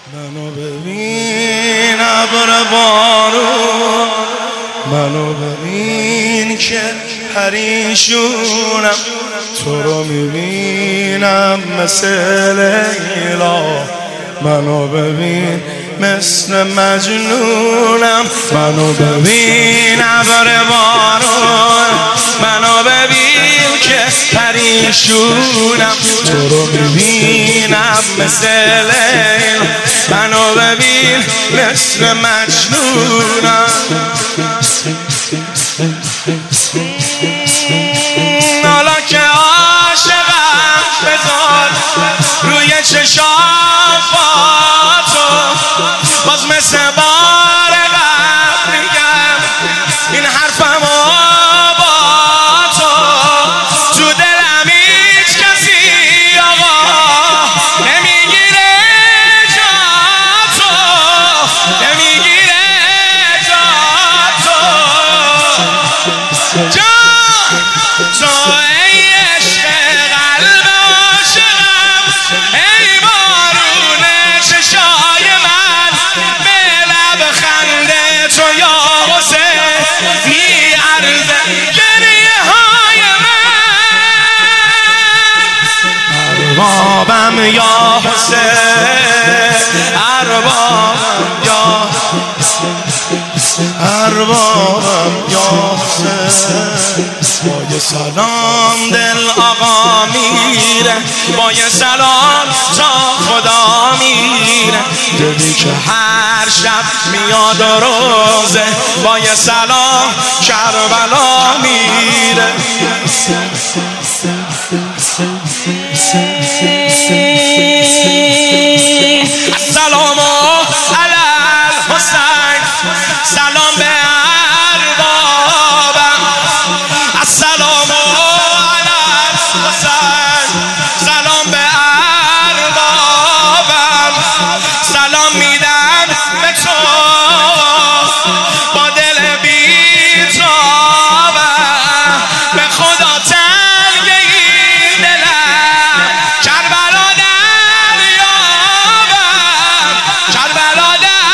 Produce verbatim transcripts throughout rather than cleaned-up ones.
منو ببین ابر بارون، منو ببین که پریشونم، تو رو میبینم مثل لیلا. منو ببین مثل مجنونم، منو ببین ابر بارون، منو ببین که پریشونم، تو رو میبینم مثل لیلا. منو ببین مثل مجنونم. حالا که عاشقم بذار روی چشام با تو، باز مثل بار قبل میگم این حرفمو با تو. تو دلم هیچ کسی آقا نمیگیره جا تو، نمیگیره جا تو. جا تو ای عشق قلب عاشقم، ای بارون چشای من، به لب خنده تو یا حسین میارزه گریه های من. اربابم یا حسین، اربابم یا اربابم یا حسین. با یه سلام دل آقا میره، با یه سلام تا خدا میره. دلی که هر شب میاد و روزه، با یه سلام کربلا میره. السلام علی الحسین، سلام به اربابم. السلام علی الحسین، سلام به اربابم. سلام میدم به تو با دل بی‌تابم، به خدا تنگ این دلم کربلا دریابم، کربلا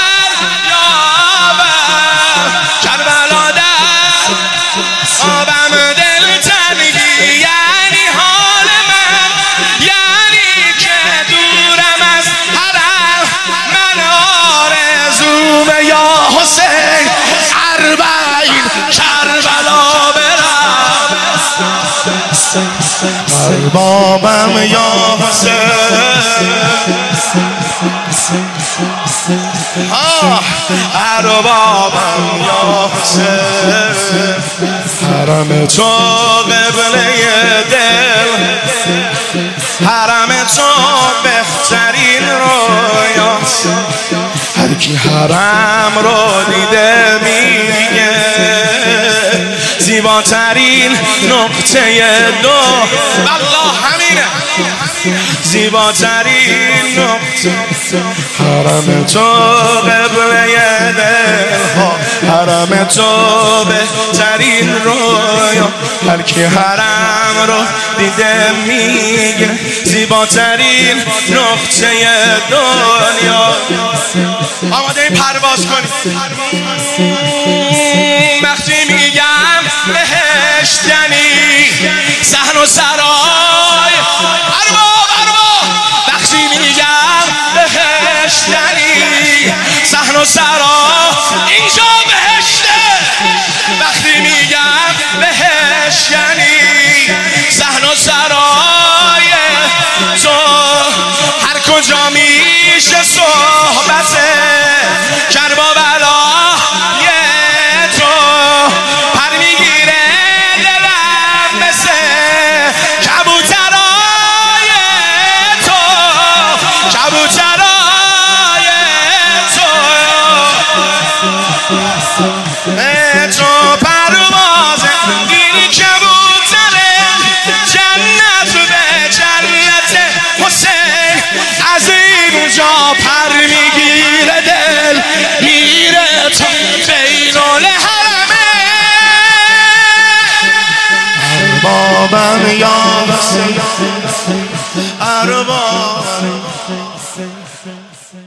دریابم، کربلا دریابم. دل تنگی یعنی حال من، یعنی که دورم از حرم. من آرزوم یا حسین اربعین کربلا برم. اربابم یا حسین، اربابم یا حسین. حرم تو قبله دل، حرم تو بهترین رویاست. هر کی حرم رو دیده میگه زیباترین نقطه دو. والله همینه، زیباترین نقطه. حرم تو قبله دل ها، حرم تو بهترین رویا. هر کی حرم رو دیده میگه زیباترین نقطه دنیا. آماده این پرواز کنید. وقتی میگم بهشتنی صحن و سرای ارباب ارباب، وقتی میگم بهشتنی صحن و سرای اینجا بهشته. وقتی میگم بهشتنی صحن و سرای تو، هر کجا میشه صحبته کربا بلای تو. پر میگیره دلم مثل کبوترای تو، کبوترای تو. تو پروازه این کبوتره، جنت به جنت حسین. از اینجا پر میگیره دل، میره تا بین الحرمه. اربابم یا حسین، اربابم.